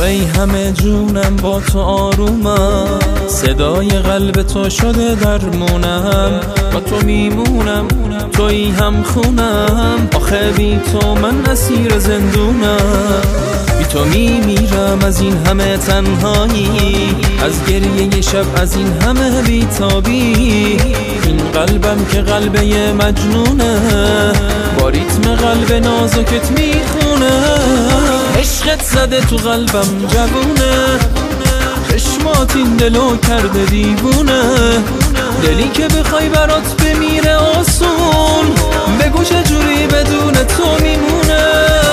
ای همه جونم با تو آرومم، صدای قلب تو شده درمونم، با تو میمونم تویی هم خونم، آخه بی تو من اسیر زندونم، بی تو میمیرم از این همه تنهایی، از گریه شب از این همه بیتابی، این قلبم که قلبه مجنونه، با ریتم قلب نازکت میخونه، عشقت زده تو قلبم جوونه، چشمات این دلو کرده دیوونه، دلی که بخوای برات بمیره آسون، بگو چجوری بدون تو میمونه.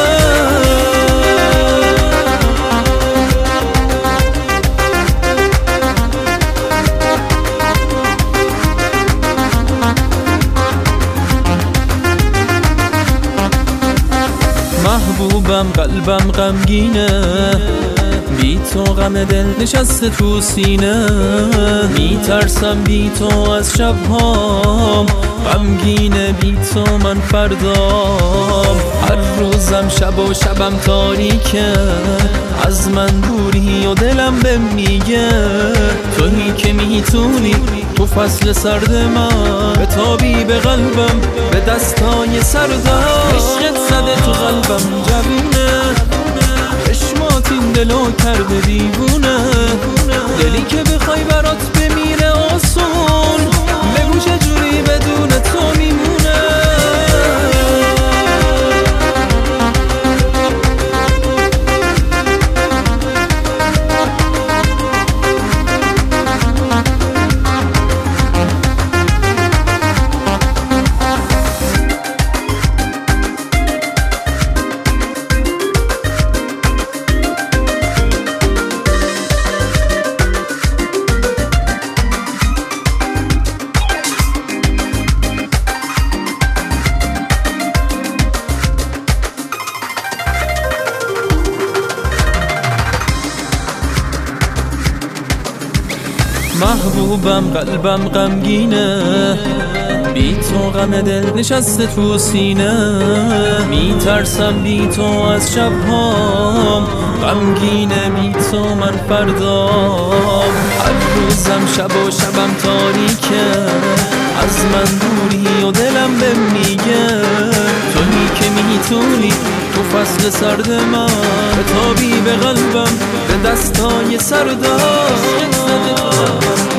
محبوبم قلبم غمگینه، بی تو غم دل نشسته تو سینه، میترسم بی تو از شبهام، غمگینه بی تو من فردام، هر روزم شب و شبم تاریکه، از من دوری و دلم بهم میگه، تویی که میتونی تو فصل سرد من بتابی به قلبم به دستای سردم، عشقت زده تو قلبم جوونه، چشمات این دلو کرده دیوونه، دلی که بخوای برات بمیره آسون، بگو چجوری بدون تو میمونه. محبوبم قلبم غمگینه، بی تو غم دل نشسته تو سینه، میترسم بی تو از شبهام، غمگینه بی تو من فردام، هر روزم شب و شبم تاریکه، از من دوری و دلم بهم میگه، تویی که میتونی تو فصل سرد من بتابی به قلبم به دستای سردم.